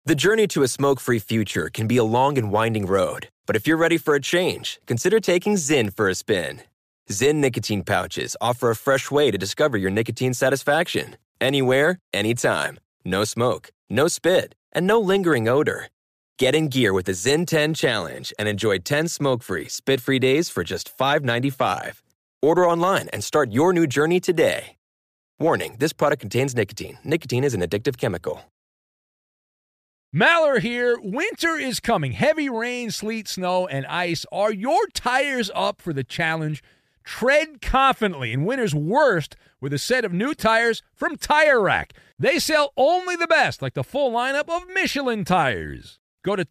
The journey to a smoke-free future can be a long and winding road, but if you're ready for a change, consider taking Zyn for a spin. Zyn nicotine pouches offer a fresh way to discover your nicotine satisfaction. Anywhere, anytime. No smoke, no spit, and no lingering odor. Get in gear with the Zyn 10 Challenge and enjoy 10 smoke-free, spit-free days for just $5.95. Order online and start your new journey today. Warning, this product contains nicotine. Nicotine is an addictive chemical. Maller here. Winter is coming. Heavy rain, sleet, snow, and ice. Are your tires up for the challenge? Tread confidently in winter's worst with a set of new tires from Tire Rack. They sell only the best, like the full lineup of Michelin tires. Go to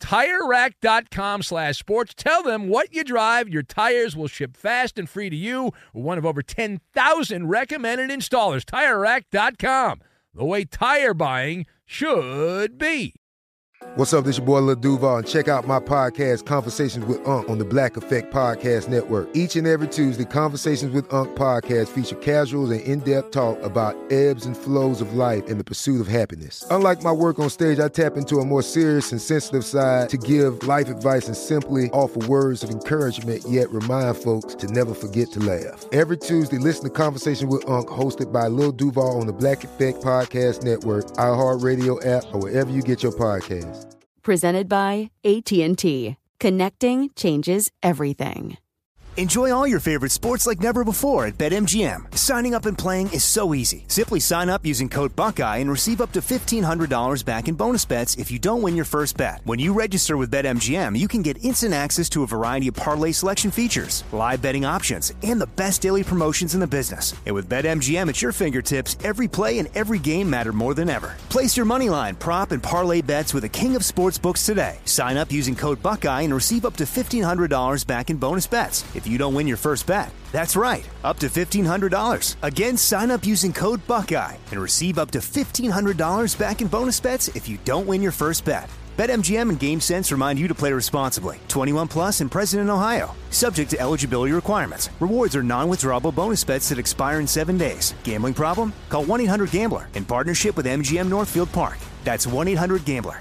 TireRack.com/sports. Tell them what you drive. Your tires will ship fast and free to you. One of over 10,000 recommended installers. TireRack.com. The way tire buying should be. What's up, this your boy Lil Duval, and check out my podcast, Conversations with Unc, on the Black Effect Podcast Network. Each and every Tuesday, Conversations with Unc podcast feature casuals and in-depth talk about ebbs and flows of life and the pursuit of happiness. Unlike my work on stage, I tap into a more serious and sensitive side to give life advice and simply offer words of encouragement, yet remind folks to never forget to laugh. Every Tuesday, listen to Conversation with Unc, hosted by Lil Duval on the Black Effect Podcast Network, iHeartRadio app, or wherever you get your podcasts. Presented by AT&T. Connecting changes everything. Enjoy all your favorite sports like never before at BetMGM. Signing up and playing is so easy. Simply sign up using code Buckeye and receive up to $1,500 back in bonus bets if you don't win your first bet. When you register with BetMGM, you can get instant access to a variety of parlay selection features, live betting options, and the best daily promotions in the business. And with BetMGM at your fingertips, every play and every game matter more than ever. Place your moneyline, prop, and parlay bets with the king of sportsbooks today. Sign up using code Buckeye and receive up to $1,500 back in bonus bets if you don't win your first bet. That's right, up to $1,500. Again, sign up using code Buckeye and receive up to $1,500 back in bonus bets if you don't win your first bet. BetMGM and GameSense remind you to play responsibly. 21 plus and present in Ohio. Subject to eligibility requirements. Rewards are non-withdrawable bonus bets that expire in 7 days. Gambling problem? Call 1-800-GAMBLER in partnership with MGM Northfield Park. That's 1-800-GAMBLER.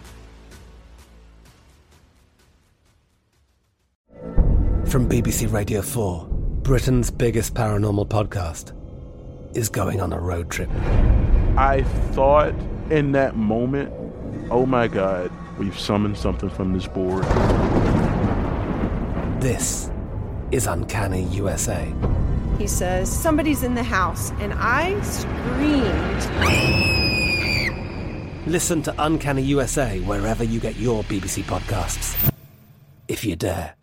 From BBC Radio 4, Britain's biggest paranormal podcast is going on a road trip. I thought in that moment, oh my God, we've summoned something from this board. This is Uncanny USA. He says, somebody's in the house, and I screamed. Listen to Uncanny USA wherever you get your BBC podcasts, if you dare.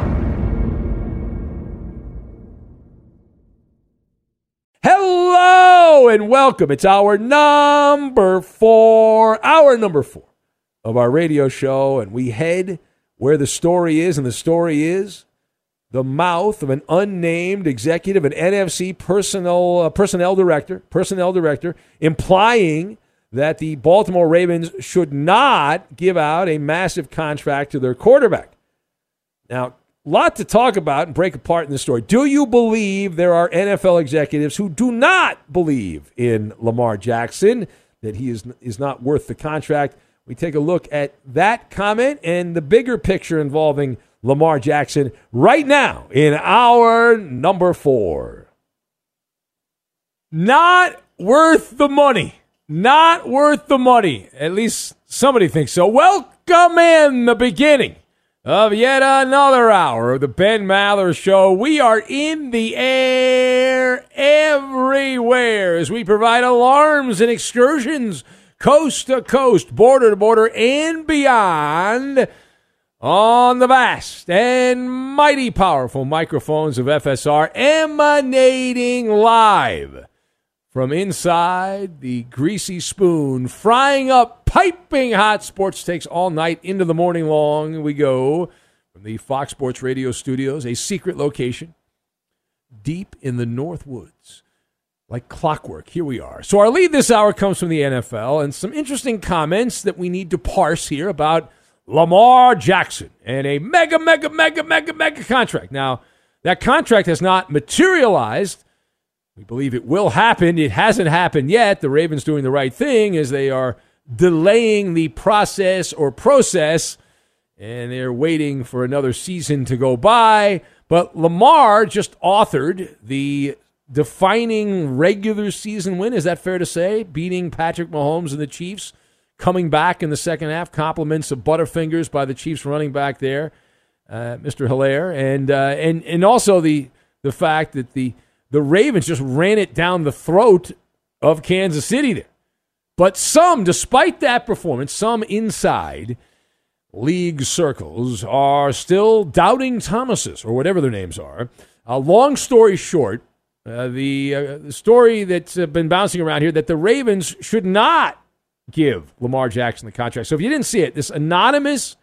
Hello and welcome. It's hour number four of our radio show, and we head where the story is, and the story is the mouth of an unnamed executive, an NFC personnel director, implying that the Baltimore Ravens should not give out a massive contract to their quarterback. Now, a lot to talk about and break apart in this story. Do you believe there are NFL executives who do not believe in Lamar Jackson, that he is not worth the contract? We take a look at that comment and the bigger picture involving Lamar Jackson right now in hour number four. Not worth the money. Not worth the money. At least somebody thinks so. Welcome in the beginning of yet another hour of the Ben Maller Show. We are in the air everywhere as we provide alarms and excursions coast to coast, border to border, and beyond on the vast and mighty powerful microphones of FSR, emanating live from inside the greasy spoon, frying up piping hot sports takes all night into the morning long. We go from the Fox Sports Radio studios, a secret location deep in the North Woods. Like clockwork, here we are. So our lead this hour comes from the NFL and some interesting comments that we need to parse here about Lamar Jackson and a mega contract. Now, that contract has not materialized. We believe it will happen. It hasn't happened yet. The Ravens doing the right thing as they are delaying the process, and they're waiting for another season to go by. But Lamar just authored the defining regular season win. Is that fair to say? Beating Patrick Mahomes and the Chiefs, coming back in the second half. Compliments of Butterfingers by the Chiefs running back there, Mr. Hilaire. And also the fact that the Ravens just ran it down the throat of Kansas City there. But some, despite that performance, some inside league circles are still doubting Thomases, or whatever their names are. Long story short, the story that's been bouncing around here, that the Ravens should not give Lamar Jackson the contract. So if you didn't see it, this anonymous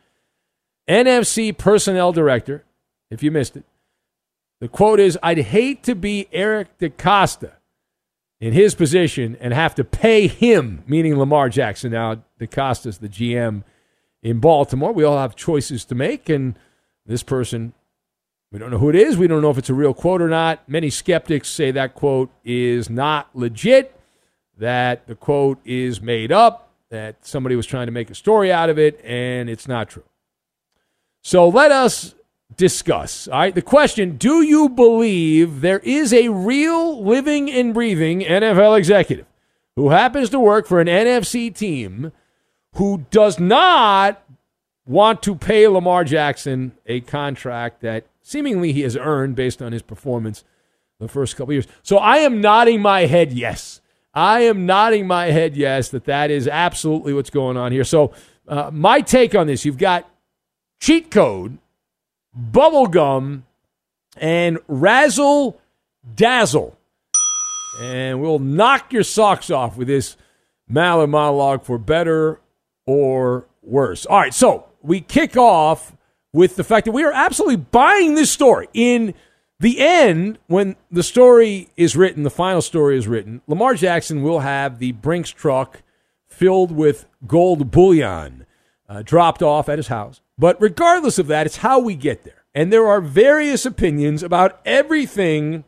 NFC personnel director, if you missed it, the quote is, "I'd hate to be Eric DeCosta in his position and have to pay him," meaning Lamar Jackson. Now, DeCosta's the GM in Baltimore. We all have choices to make, and this person, we don't know who it is. We don't know if it's a real quote or not. Many skeptics say that quote is not legit, that the quote is made up, that somebody was trying to make a story out of it, and it's not true. So let us discuss. All right, the question, do you believe there is a real living and breathing NFL executive who happens to work for an NFC team who does not want to pay Lamar Jackson a contract that seemingly he has earned based on his performance the first couple of years? So I am nodding my head yes. I am nodding my head yes, that is absolutely what's going on here. So my take on this, you've got cheat code, bubblegum, and razzle dazzle. And we'll knock your socks off with this Maller monologue, for better or worse. All right, so we kick off with the fact that we are absolutely buying this story. In the end, when the story is written, the final story is written, Lamar Jackson will have the Brinks truck filled with gold bullion dropped off at his house. But regardless of that, it's how we get there. And there are various opinions about everything,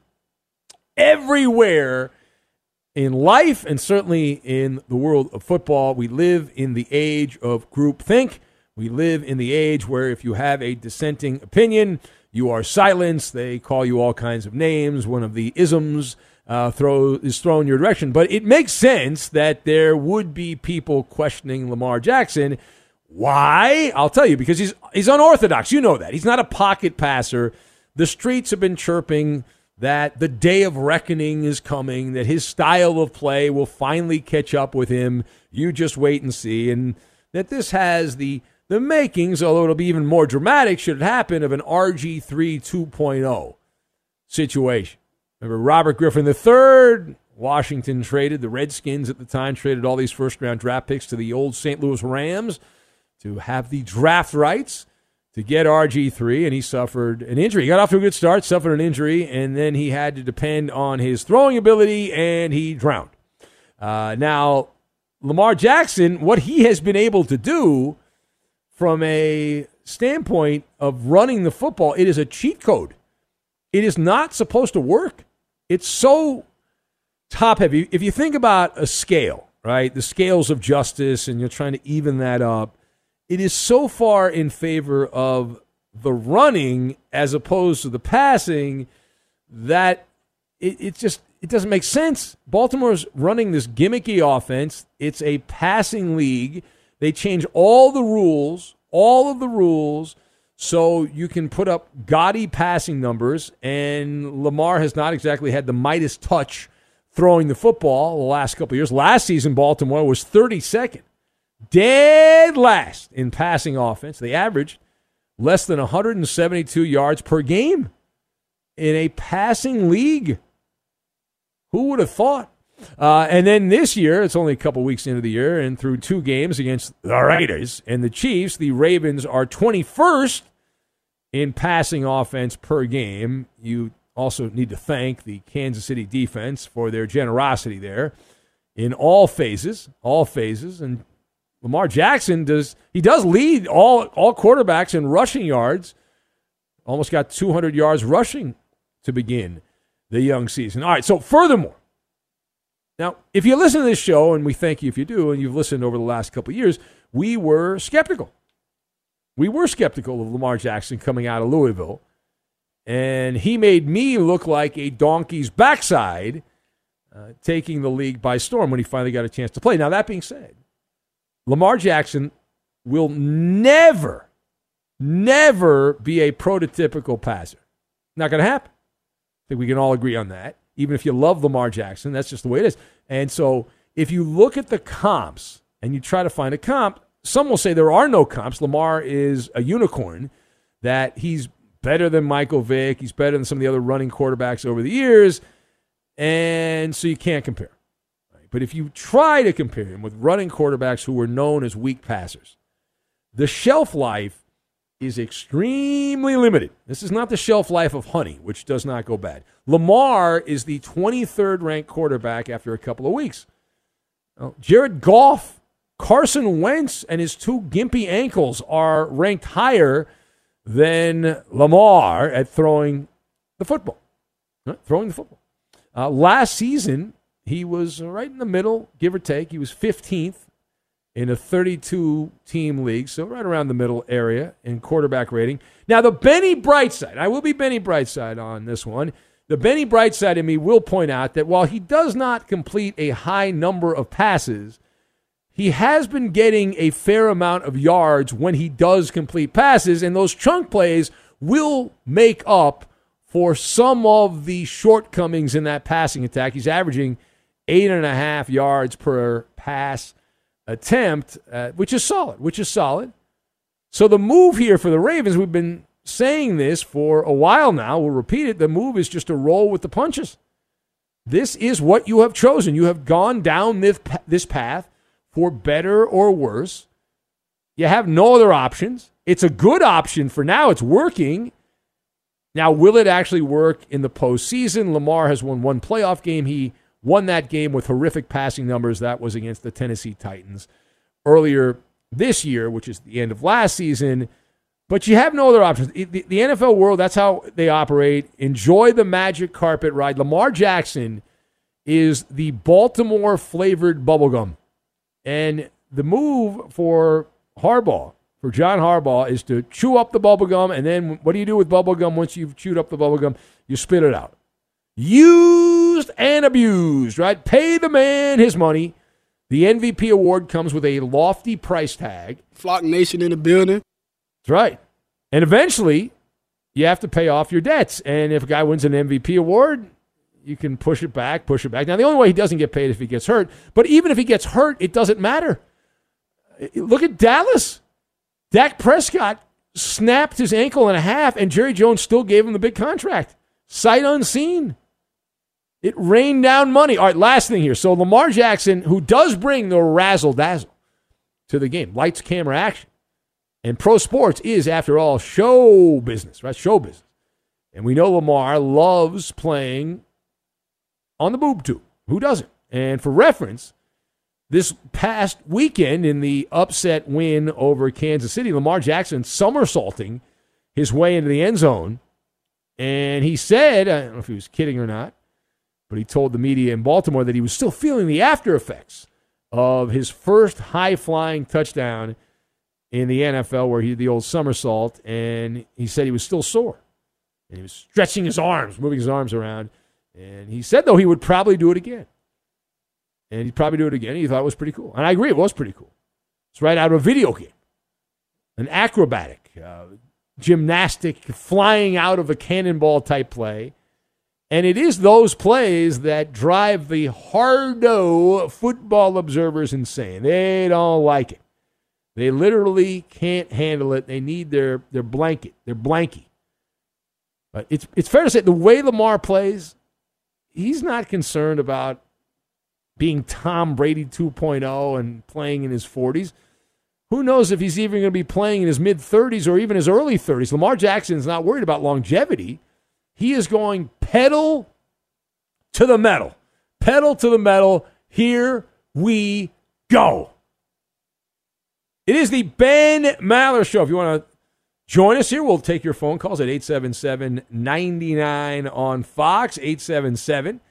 everywhere in life, and certainly in the world of football. We live in the age of groupthink. We live in the age where if you have a dissenting opinion, you are silenced. They call you all kinds of names. One of the isms is thrown your direction. But it makes sense that there would be people questioning Lamar Jackson. Why? I'll tell you, because he's unorthodox. You know that. He's not a pocket passer. The streets have been chirping that the day of reckoning is coming, that his style of play will finally catch up with him. You just wait and see. And that this has the makings, although it'll be even more dramatic should it happen, of an RG3 2.0 situation. Remember Robert Griffin III, Washington traded, the Redskins at the time traded all these first-round draft picks to the old St. Louis Rams to have the draft rights to get RG3, and he suffered an injury. He got off to a good start, suffered an injury, and then he had to depend on his throwing ability, and he drowned. Now, Lamar Jackson, what he has been able to do from a standpoint of running the football, it is a cheat code. It is not supposed to work. It's so top-heavy. If you think about a scale, right, the scales of justice, and you're trying to even that up, it is so far in favor of the running as opposed to the passing that it doesn't make sense. Baltimore's running this gimmicky offense. It's a passing league. They change all of the rules, so you can put up gaudy passing numbers, and Lamar has not exactly had the Midas touch throwing the football the last couple of years. Last season, Baltimore was 32nd. Dead last in passing offense. They averaged less than 172 yards per game in a passing league. Who would have thought? And then this year, it's only a couple weeks into the year, and through 2 games against the Raiders and the Chiefs, the Ravens are 21st in passing offense per game. You also need to thank the Kansas City defense for their generosity there in all phases, and Lamar Jackson does lead all quarterbacks in rushing yards. Almost got 200 yards rushing to begin the young season. All right, so furthermore, Now, if you listen to this show, and we thank you if you do, and you've listened over the last couple of years, we were skeptical. We were skeptical of Lamar Jackson coming out of Louisville, and he made me look like a donkey's backside taking the league by storm when he finally got a chance to play. Now, that being said, Lamar Jackson will never be a prototypical passer. Not going to happen. I think we can all agree on that. Even if you love Lamar Jackson, that's just the way it is. And so if you look at the comps and you try to find a comp, some will say there are no comps. Lamar is a unicorn, that he's better than Michael Vick. He's better than some of the other running quarterbacks over the years. And so you can't compare. Right? But if you try to compare him with running quarterbacks who were known as weak passers, the shelf life is extremely limited. This is not the shelf life of honey, which does not go bad. Lamar is the 23rd ranked quarterback after a couple of weeks. Jared Goff, Carson Wentz, and his two gimpy ankles are ranked higher than Lamar at throwing the football. Last season, he was right in the middle, give or take. He was 15th in a 32-team league, so right around the middle area in quarterback rating. Now, the Benny Brightside, I will be Benny Brightside on this one. The Benny Brightside in me will point out that while he does not complete a high number of passes, he has been getting a fair amount of yards when he does complete passes, and those chunk plays will make up for some of the shortcomings in that passing attack. He's averaging 8.5 yards per pass attempt, which is solid. So the move here for the Ravens, we've been saying this for a while now, we'll repeat it, the move is just to roll with the punches. This is what you have chosen. You have gone down this path for better or worse. You have no other options. It's a good option for now. It's working. Now, will it actually work in the postseason? Lamar has won one playoff game. He won that game with horrific passing numbers. That was against the Tennessee Titans earlier this year, which is the end of last season. But you have no other options. The NFL world, that's how they operate. Enjoy the magic carpet ride. Lamar Jackson is the Baltimore-flavored bubblegum. And the move for John Harbaugh, is to chew up the bubblegum, and then what do you do with bubblegum once you've chewed up the bubblegum? You spit it out. Used and abused, right? Pay the man his money. The MVP award comes with a lofty price tag. Flock Nation in the building. That's right. And eventually, you have to pay off your debts. And if a guy wins an MVP award, you can push it back. Now, the only way he doesn't get paid is if he gets hurt. But even if he gets hurt, it doesn't matter. Look at Dallas. Dak Prescott snapped his ankle in half, and Jerry Jones still gave him the big contract. Sight unseen. It rained down money. All right, last thing here. So Lamar Jackson, who does bring the razzle-dazzle to the game, lights, camera, action. And pro sports is, after all, show business, right? Show business. And we know Lamar loves playing on the boob tube. Who doesn't? And for reference, this past weekend in the upset win over Kansas City, Lamar Jackson somersaulting his way into the end zone. And he said, I don't know if he was kidding or not, but he told the media in Baltimore that he was still feeling the after effects of his first high-flying touchdown in the NFL where he did the old somersault, and he said he was still sore. And he was stretching his arms, moving his arms around. And he said, though, he would probably do it again. And he'd probably do it again. He thought it was pretty cool. And I agree, it was pretty cool. It's right out of a video game. An acrobatic, gymnastic, flying out of a cannonball type play. And it is those plays that drive the hardo football observers insane. They don't like it. They literally can't handle it. They need their blanket, their blankie. But it's fair to say the way Lamar plays, he's not concerned about being Tom Brady 2.0 and playing in his 40s. Who knows if he's even going to be playing in his mid-30s or even his early 30s. Lamar Jackson's not worried about longevity. He is going pedal to the metal. Pedal to the metal. Here we go. It is the Ben Maller Show. If you want to join us here, we'll take your phone calls at 877-99 on Fox, 877-99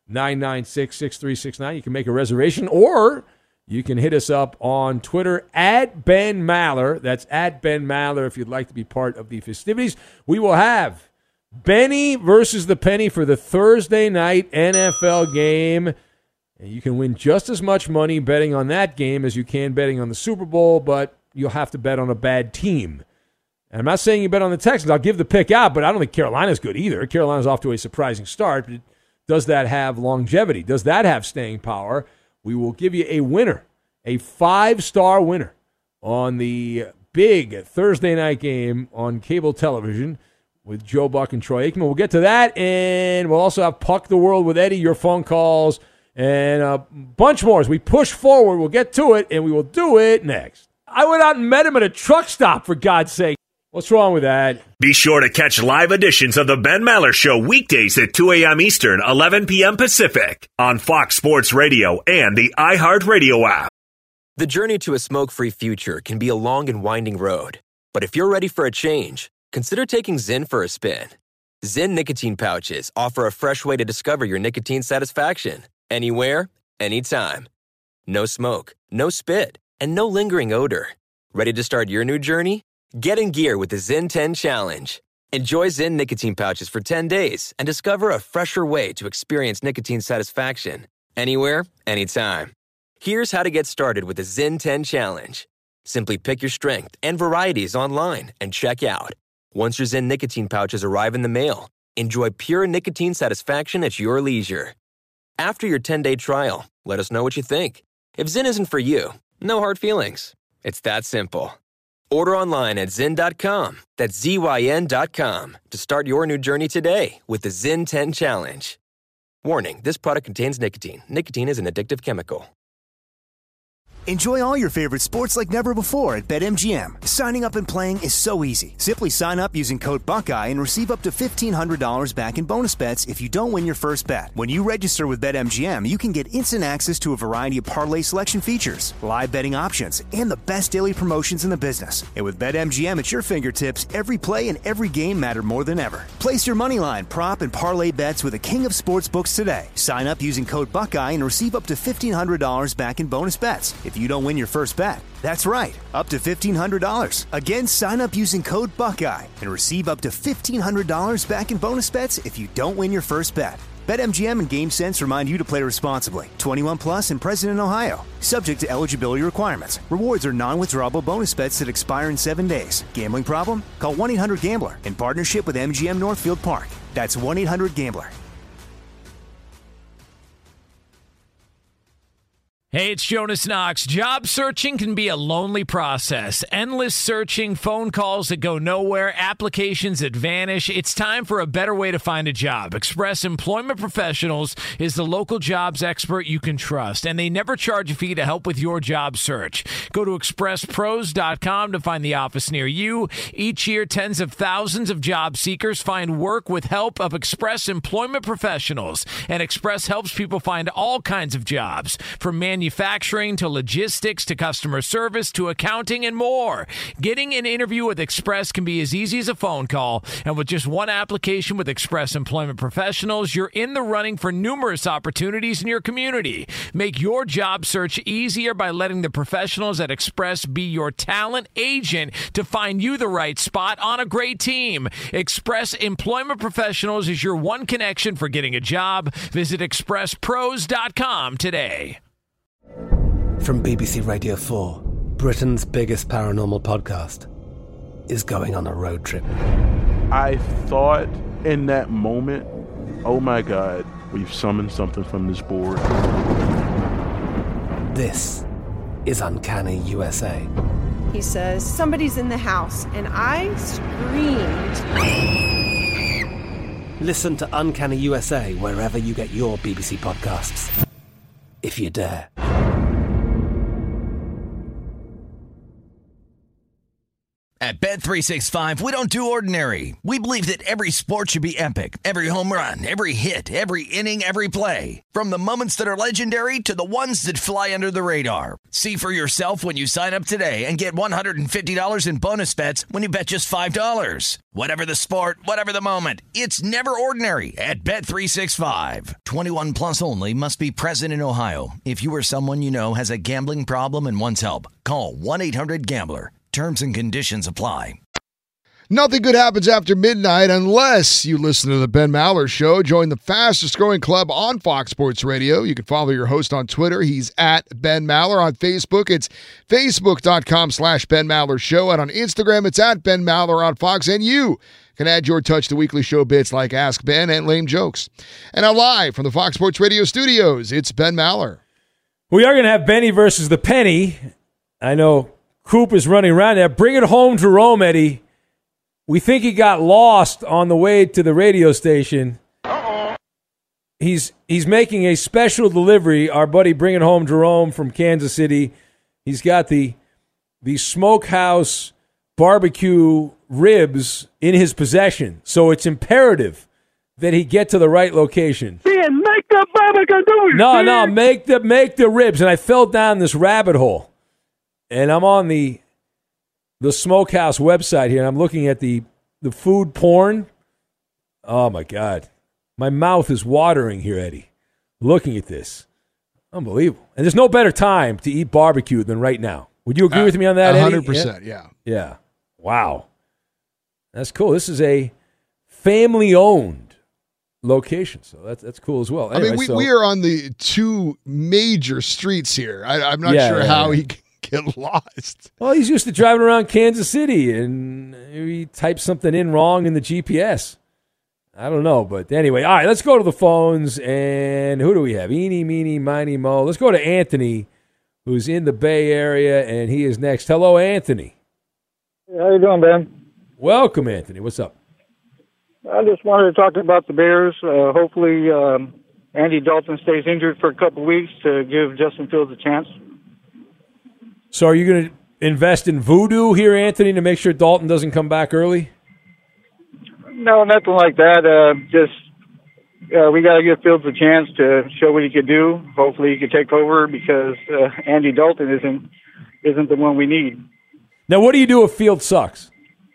996-6369. You can make a reservation, or you can hit us up on Twitter at Ben Maller. That's at Ben Maller if you'd like to be part of the festivities. We will have Benny versus the Penny for the Thursday night NFL game. And you can win just as much money betting on that game as you can betting on the Super Bowl, but you'll have to bet on a bad team. And I'm not saying you bet on the Texans. I'll give the pick out, but I don't think Carolina's good either. Carolina's off to a surprising start. But does that have longevity? Does that have staying power? We will give you a winner, a 5-star winner on the big Thursday night game on cable television with Joe Buck and Troy Aikman. We'll get to that, and we'll also have Puck the World with Eddie, your phone calls, and a bunch more. As we push forward, we'll get to it, and we will do it next. I went out and met him at a truck stop, for God's sake. What's wrong with that? Be sure to catch live editions of The Ben Maller Show weekdays at 2 a.m. Eastern, 11 p.m. Pacific on Fox Sports Radio and the iHeartRadio app. The journey to a smoke-free future can be a long and winding road. But if you're ready for a change, consider taking Zyn for a spin. Zyn nicotine pouches offer a fresh way to discover your nicotine satisfaction. Anywhere, anytime. No smoke, no spit, and no lingering odor. Ready to start your new journey? Get in gear with the Zyn 10 Challenge. Enjoy Zyn nicotine pouches for 10 days and discover a fresher way to experience nicotine satisfaction. Anywhere, anytime. Here's how to get started with the Zyn 10 Challenge. Simply pick your strength and varieties online and check out. Once your Zyn nicotine pouches arrive in the mail, enjoy pure nicotine satisfaction at your leisure. After your 10-day trial, let us know what you think. If Zyn isn't for you, no hard feelings. It's that simple. Order online at Zyn.com, that's ZYN.com, to start your new journey today with the Zyn 10 Challenge. Warning, this product contains nicotine. Nicotine is an addictive chemical. Enjoy all your favorite sports like never before at BetMGM. Signing up and playing is so easy. Simply sign up using code Buckeye and receive up to $1,500 back in bonus bets if you don't win your first bet. When you register with BetMGM, you can get instant access to a variety of parlay selection features, live betting options, and the best daily promotions in the business. And with BetMGM at your fingertips, every play and every game matter more than ever. Place your moneyline, prop, and parlay bets with the king of sportsbooks today. Sign up using code Buckeye and receive up to $1,500 back in bonus bets if you don't win your first bet. That's right, up to $1,500. Again, sign up using code Buckeye and receive up to $1,500 back in bonus bets if you don't win your first bet. BetMGM and GameSense remind you to play responsibly. 21 plus and present in Ohio. Subject to eligibility requirements. Rewards are non-withdrawable bonus bets that expire in 7 days. Gambling problem? Call 1-800-GAMBLER in partnership with MGM Northfield Park. That's 1-800-GAMBLER. Hey, it's Jonas Knox. Job searching can be a lonely process. Endless searching, phone calls that go nowhere, applications that vanish. It's time for a better way to find a job. Express Employment Professionals is the local jobs expert you can trust, and they never charge a fee to help with your job search. Go to expresspros.com to find the office near you. Each year, tens of thousands of job seekers find work with help of Express Employment Professionals, and Express helps people find all kinds of jobs, from manufacturing to logistics to customer service to accounting and more. Getting an interview with Express can be as easy as a phone call, and with just one application with Express Employment Professionals, you're in the running for numerous opportunities in your community. Make your job search easier by letting the professionals at Express be your talent agent to find you the right spot on a great team. Express Employment Professionals is your one connection for getting a job. Visit expresspros.com today. From BBC Radio 4, Britain's biggest paranormal podcast is going on a road trip. I thought in that moment, oh my God, we've summoned something from this board. This is Uncanny USA. He says, somebody's in the house, and I screamed. Listen to Uncanny USA wherever you get your BBC podcasts, if you dare. At Bet365, we don't do ordinary. We believe that every sport should be epic. Every home run, every hit, every inning, every play. From the moments that are legendary to the ones that fly under the radar. See for yourself when you sign up today and get $150 in bonus bets when you bet just $5. Whatever the sport, whatever the moment, it's never ordinary at Bet365. 21 plus only. Must be present in Ohio. If you or someone you know has a gambling problem and wants help, call 1-800-GAMBLER. Terms and conditions apply. Nothing good happens after midnight unless you listen to the Ben Maller Show. Join the fastest-growing club on Fox Sports Radio. You can follow your host on Twitter. He's at Ben Maller. On Facebook, it's facebook.com/Ben Maller Show. And on Instagram, it's at Ben Maller on Fox. And you can add your touch to weekly show bits like Ask Ben and Lame Jokes. And now live from the Fox Sports Radio studios, it's Ben Maller. We are going to have Benny versus the Penny. I know Coop is running around there. Bring it home to Rome, Eddie. We think he got lost on the way to the radio station. He's making a special delivery. Our buddy Bring It Home Jerome from Kansas City. He's got the smokehouse barbecue ribs in his possession. So it's imperative that he get to the right location. Man, make the barbecue. No, make the ribs. And I fell down this rabbit hole. And I'm on the Smokehouse website here, and I'm looking at the food porn. Oh, my God. My mouth is watering here, Eddie, looking at this. Unbelievable. And there's no better time to eat barbecue than right now. Would you agree with me on that, Eddie? 100%, yeah. Yeah. Wow. That's cool. This is a family-owned location, so that's cool as well. Anyway, I mean, we are on the two major streets here. I'm not sure how he can get lost. Well, he's used to driving around Kansas City, and he typed something in wrong in the GPS. I don't know, but anyway. All right, let's go to the phones, and who do we have? Eeny, meeny, miny, mo. Let's go to Anthony, who's in the Bay Area, and he is next. Hello, Anthony. How you doing, Ben? Welcome, Anthony. What's up? I just wanted to talk about the Bears. Hopefully, Andy Dalton stays injured for a couple of weeks to give Justin Fields a chance. So are you going to invest in voodoo here, Anthony, to make sure Dalton doesn't come back early? No, nothing like that. We got to give Fields a chance to show what he could do. Hopefully he could take over because Andy Dalton isn't the one we need. Now, what do you do if Fields sucks?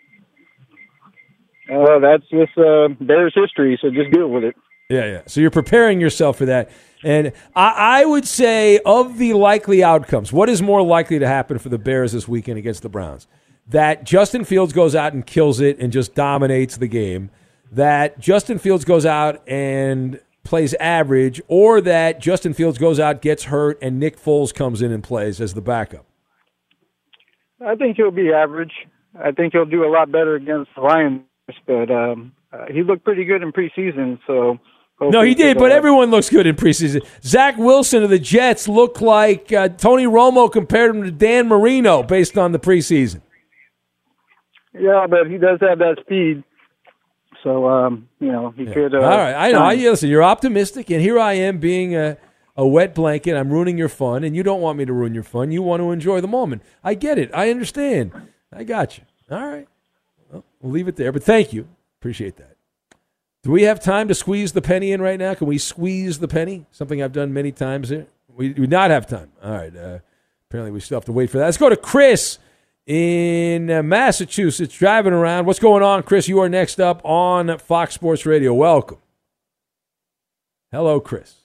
That's just Bears history, so just deal with it. Yeah. So you're preparing yourself for that. And I would say of the likely outcomes, what is more likely to happen for the Bears this weekend against the Browns? That Justin Fields goes out and kills it and just dominates the game, that Justin Fields goes out and plays average, or that Justin Fields goes out, gets hurt, and Nick Foles comes in and plays as the backup? I think he'll be average. I think he'll do a lot better against the Lions, but he looked pretty good in preseason, so... No, he did, but everyone looks good in preseason. Zach Wilson of the Jets looked like Tony Romo compared him to Dan Marino based on the preseason. Yeah, but he does have that speed, so he could. All right, I know. Listen, you're optimistic, and here I am being a wet blanket. I'm ruining your fun, and you don't want me to ruin your fun. You want to enjoy the moment. I get it. I understand. I got you. All right, well, we'll leave it there. But thank you. Appreciate that. Do we have time to squeeze the penny in right now? Can we squeeze the penny? Something I've done many times here. We do not have time. All right. Apparently we still have to wait for that. Let's go to Chris in Massachusetts driving around. What's going on, Chris? You are next up on Fox Sports Radio. Welcome. Hello, Chris.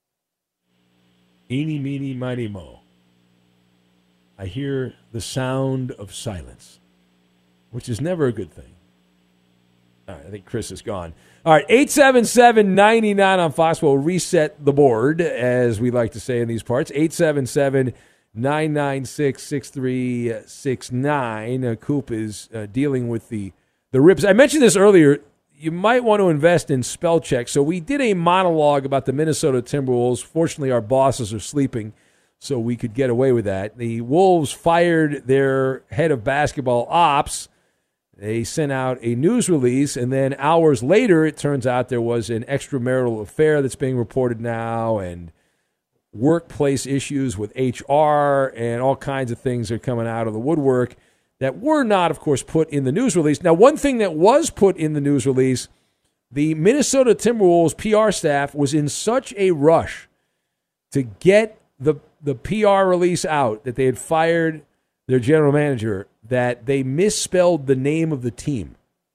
Eeny, meeny, miny, mo. I hear the sound of silence, which is never a good thing. All right, I think Chris is gone. All right, 877-99 on Fox. We'll reset the board, as we like to say in these parts. 877-996-6369. Coop is dealing with the ribs. I mentioned this earlier. You might want to invest in spell check. So we did a monologue about the Minnesota Timberwolves. Fortunately, our bosses are sleeping, so we could get away with that. The Wolves fired their head of basketball ops. They sent out a news release, and then hours later, it turns out there was an extramarital affair that's being reported now, and workplace issues with HR, and all kinds of things are coming out of the woodwork. that were not, of course, put in the news release. Now, one thing that was put in the news release, the Minnesota Timberwolves PR staff was in such a rush to get the PR release out that they had fired their general manager that they misspelled the name of the team.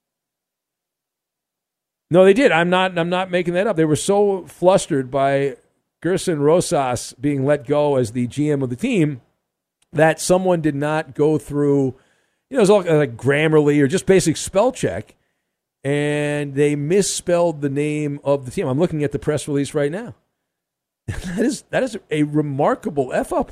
No, they did. I'm not making that up. They were so flustered by Gerson Rosas being let go as the GM of the team that someone did not go through, it was all like Grammarly or just basic spell check, and they misspelled the name of the team. I'm looking at the press release right now. That is a remarkable F-up.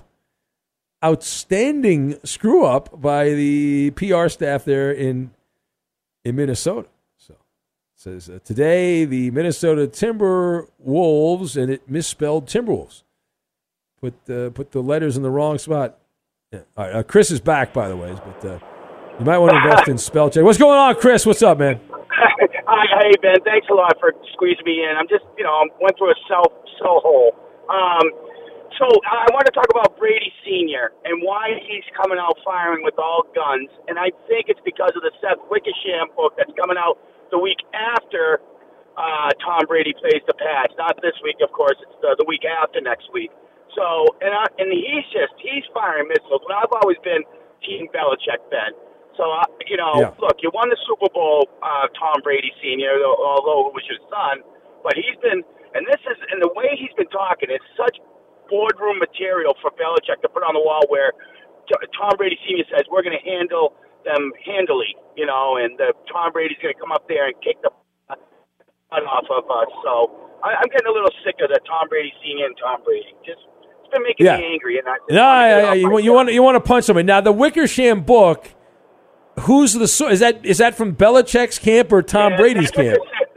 Outstanding screw-up by the PR staff there in Minnesota. So it says, today the Minnesota Timberwolves, and it misspelled Timberwolves. Put the letters in the wrong spot. Yeah. All right, Chris is back, by the way, but you might want to invest in spell check. What's going on, Chris? What's up, man? Hey, Ben. Thanks a lot for squeezing me in. I'm just, went through a cell hole. So I want to talk about Brady Sr. and why he's coming out firing with all guns. And I think it's because of the Seth Wickersham book that's coming out the week after Tom Brady plays the Pats. Not this week, of course. It's the week after next week. So, and he's firing missiles. And I've always been Team Belichick, Ben. So, Look, you won the Super Bowl, Tom Brady Sr., although it was your son. But he's been, and the way he's been talking, it's such boardroom material for Belichick to put on the wall where Tom Brady Sr. says, we're going to handle them handily, and Tom Brady's going to come up there and kick the butt off of us. So I'm getting a little sick of the Tom Brady Sr. and Tom Brady. It's been making me angry. And you want to punch somebody. Now, the Wickersham book, who's the source? Is that from Belichick's camp or Tom Brady's camp?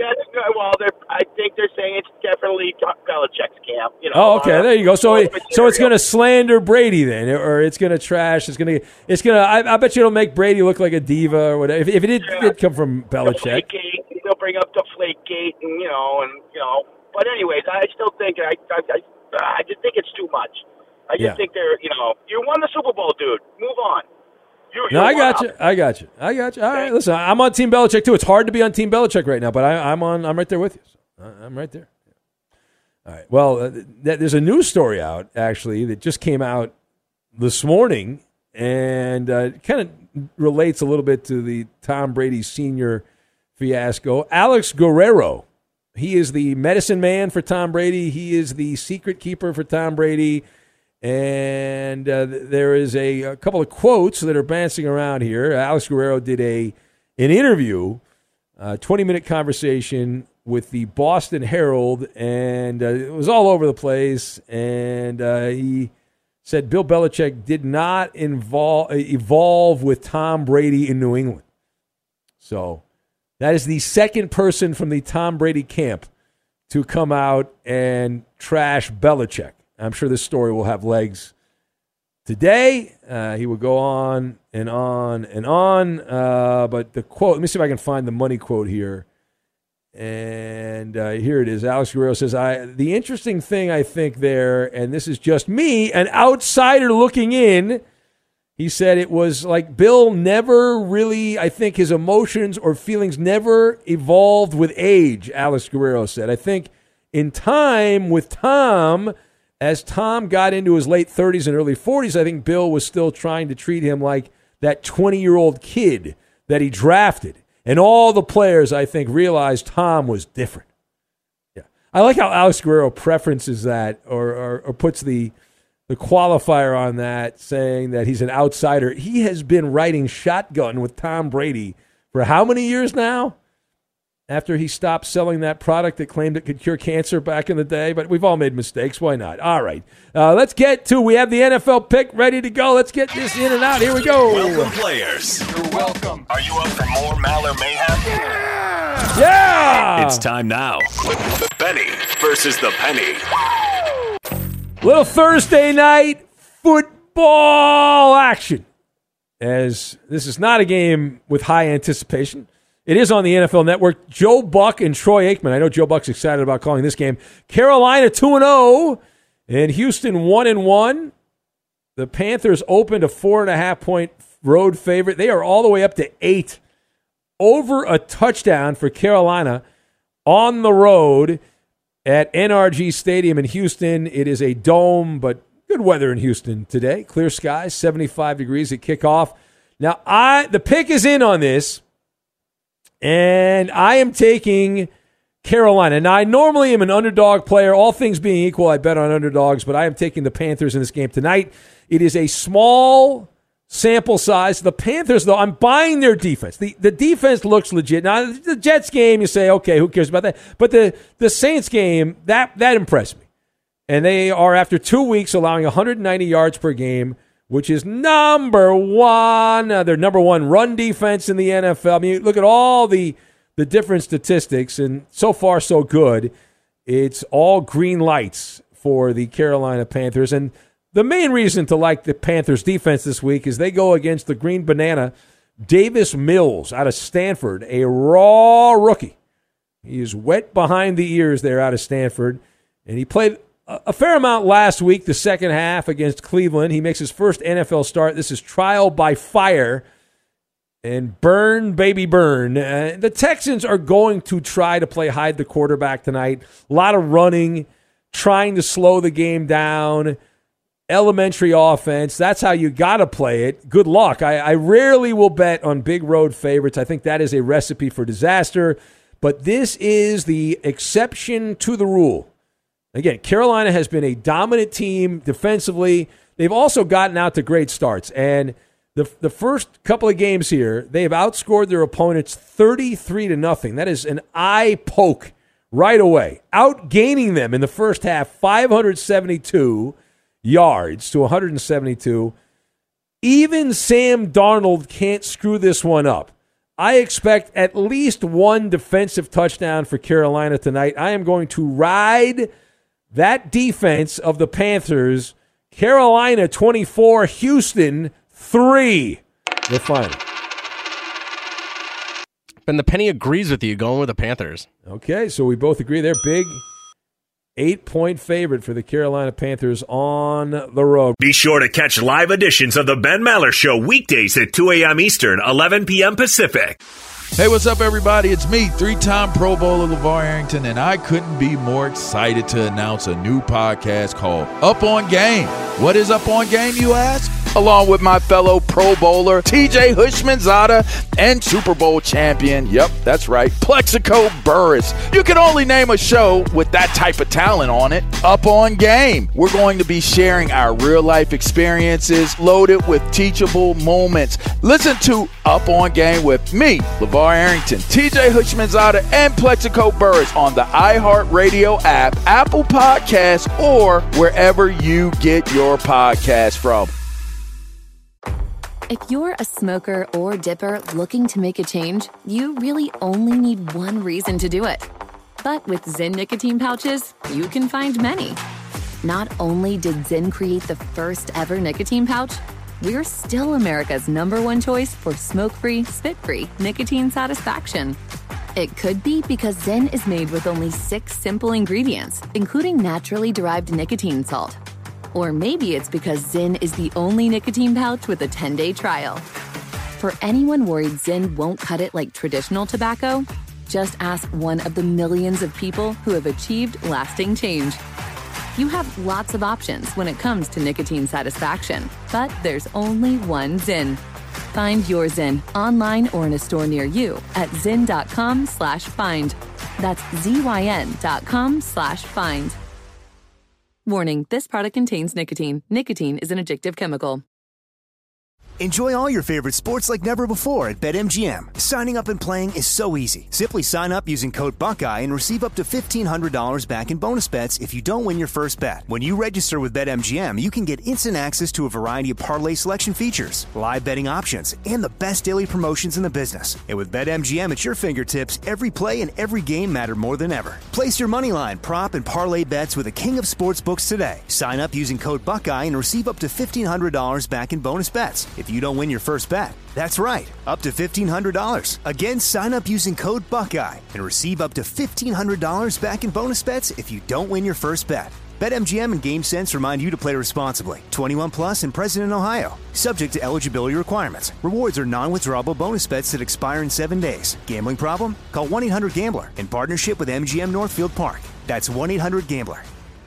I think they're saying it's definitely Belichick's camp. Okay, there you go. So it's going to slander Brady then, or it's going to trash. It's going to. I bet you it'll make Brady look like a diva or whatever. If it did come from Belichick, they'll bring up Deflategate, and But anyways, I still think I just think it's too much. I just think they're you won the Super Bowl, dude. Move on. I got you. All right, listen, I'm on Team Belichick too. It's hard to be on Team Belichick right now, but I'm right there with you. So I'm right there. All right. Well, there's a news story out actually that just came out this morning, and kind of relates a little bit to the Tom Brady Sr. fiasco. Alex Guerrero, he is the medicine man for Tom Brady. He is the secret keeper for Tom Brady. And there is a couple of quotes that are bouncing around here. Alex Guerrero did an interview, 20-minute conversation with the Boston Herald, and it was all over the place. And he said Bill Belichick did not evolve with Tom Brady in New England. So that is the second person from the Tom Brady camp to come out and trash Belichick. I'm sure this story will have legs today. He will go on and on and on. But the quote, let me see if I can find the money quote here. And here it is. Alex Guerrero says, the interesting thing I think there, and this is just me, an outsider looking in, he said it was like Bill never really, I think his emotions or feelings never evolved with age, Alex Guerrero said. I think in time with Tom, as Tom got into his late 30s and early 40s, I think Bill was still trying to treat him like that 20-year-old kid that he drafted. And all the players, I think, realized Tom was different. Yeah, I like how Alex Guerrero preferences that or puts the qualifier on that, saying that he's an outsider. He has been riding shotgun with Tom Brady for how many years now? After he stopped selling that product that claimed it could cure cancer back in the day. But we've all made mistakes. Why not? All right. Let's get to, we have the NFL pick ready to go. Let's get this in and out. Here we go. Welcome, players. You're welcome. Are you up for more Maller Mayhem? Yeah! It's time now. Benny versus the Penny. Little Thursday night football action. As this is not a game with high anticipation. It is on the NFL Network. Joe Buck and Troy Aikman. I know Joe Buck's excited about calling this game. Carolina 2-0 and Houston 1-1. The Panthers opened a 4.5-point road favorite. They are all the way up to 8, over a touchdown for Carolina on the road at NRG Stadium in Houston. It is a dome, but good weather in Houston today. Clear skies, 75 degrees at kickoff. Now, the pick is in on this, and I am taking Carolina. Now, I normally am an underdog player. All things being equal, I bet on underdogs, but I am taking the Panthers in this game tonight. It is a small sample size. The Panthers, though, I'm buying their defense. The defense looks legit. Now, the Jets game, you say, okay, who cares about that? But the Saints game, that impressed me. And they are, after 2 weeks, allowing 190 yards per game, which is number one. They're number one run defense in the NFL. I mean, look at all the different statistics, and so far so good. It's all green lights for the Carolina Panthers. And the main reason to like the Panthers defense this week is they go against the Green Banana, Davis Mills out of Stanford, a raw rookie. He is wet behind the ears there out of Stanford, and he played a fair amount last week, the second half against Cleveland. He makes his first NFL start. This is trial by fire. And burn, baby, burn. The Texans are going to try to play hide the quarterback tonight. A lot of running, trying to slow the game down. Elementary offense. That's how you got to play it. Good luck. I rarely will bet on big road favorites. I think that is a recipe for disaster. But this is the exception to the rule. Again, Carolina has been a dominant team defensively. They've also gotten out to great starts. And the first couple of games here, they have outscored their opponents 33-0. That is an eye poke right away. Outgaining them in the first half, 572 yards to 172. Even Sam Darnold can't screw this one up. I expect at least one defensive touchdown for Carolina tonight. I am going to ride that defense of the Panthers. Carolina 24, Houston 3. The final. And the penny agrees with you, going with the Panthers. Okay, so we both agree they're big. 8-point favorite for the Carolina Panthers on the road. Be sure to catch live editions of the Ben Maller Show weekdays at 2 a.m. Eastern, 11 p.m. Pacific. Hey, what's up, everybody? It's me, 3-time Pro Bowler LeVar Arrington, and I couldn't be more excited to announce a new podcast called Up On Game. What is Up On Game, you ask? Along with my fellow Pro Bowler, TJ Houshmandzadeh, and Super Bowl champion, yep, that's right, Plexico Burress. You can only name a show with that type of talent on it. Up On Game. We're going to be sharing our real-life experiences loaded with teachable moments. Listen to Up On Game with me, LeVar Arrington, TJ Houshmandzadeh, and Plexico Burress on the iHeartRadio app, Apple Podcasts, or wherever you get your podcast from. If you're a smoker or dipper looking to make a change, you really only need one reason to do it. But with Zyn nicotine pouches, you can find many. Not only did Zyn create the first ever nicotine pouch, we're still America's #1 choice for smoke-free, spit-free nicotine satisfaction. It could be because Zyn is made with only 6 simple ingredients, including naturally derived nicotine salt. Or maybe it's because Zyn is the only nicotine pouch with a 10-day trial. For anyone worried Zyn won't cut it like traditional tobacco, just ask one of the millions of people who have achieved lasting change. You have lots of options when it comes to nicotine satisfaction, but there's only one Zyn. Find your Zyn online or in a store near you at zyn.com/find. That's ZYN.com/find. Warning, this product contains nicotine. Nicotine is an addictive chemical. Enjoy all your favorite sports like never before at BetMGM. Signing up and playing is so easy. Simply sign up using code Buckeye and receive up to $1,500 back in bonus bets if you don't win your first bet. When you register with BetMGM, you can get instant access to a variety of parlay selection features, live betting options, and the best daily promotions in the business. And with BetMGM at your fingertips, every play and every game matter more than ever. Place your moneyline, prop, and parlay bets with the king of sportsbooks today. Sign up using code Buckeye and receive up to $1,500 back in bonus bets if you don't win your first bet. That's right, up to $1,500. Again, sign up using code Buckeye and receive up to $1,500 back in bonus bets if you don't win your first bet. BetMGM and GameSense remind you to play responsibly. 21 plus and present in Ohio. Subject to eligibility requirements. Rewards are non-withdrawable bonus bets that expire in 7 days. Gambling problem? Call 1-800-GAMBLER in partnership with MGM Northfield Park. That's 1-800-GAMBLER.